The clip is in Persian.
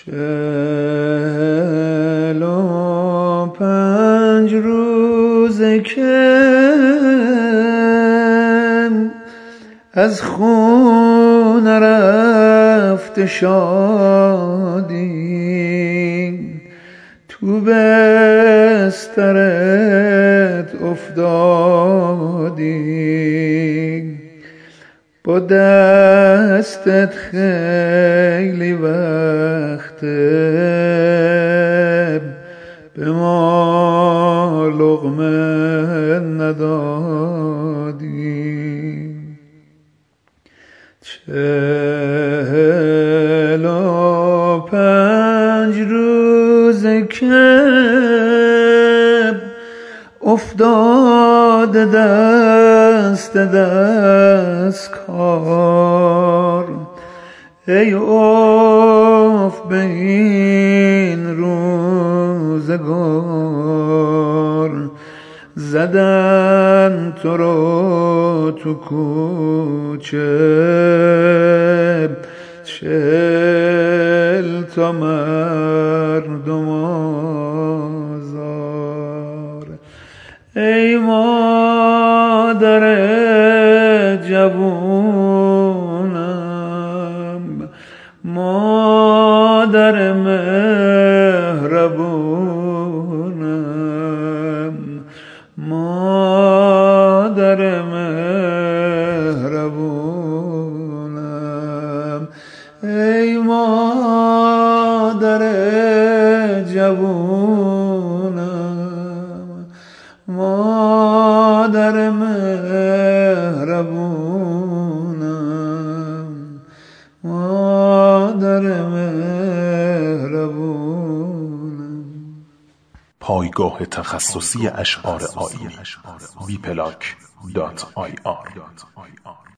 45 روزه که از خون رفت شادی، تو بسترت افتادی، با دستت خیلی وقته به ما لقمه ندادی. 45 روزه که افتاده دست کار، ای اوف به این روزگار، زدن تو رو تو کوچه 40 تا مردم آزار. ای مادر جوونم، مادر مهربونم، مادر مهربونم، ای مادر جوونم، مادر مهربونم، مادر مهربونم. پایگاه تخصصی اشعار آیینی www.bplag.ir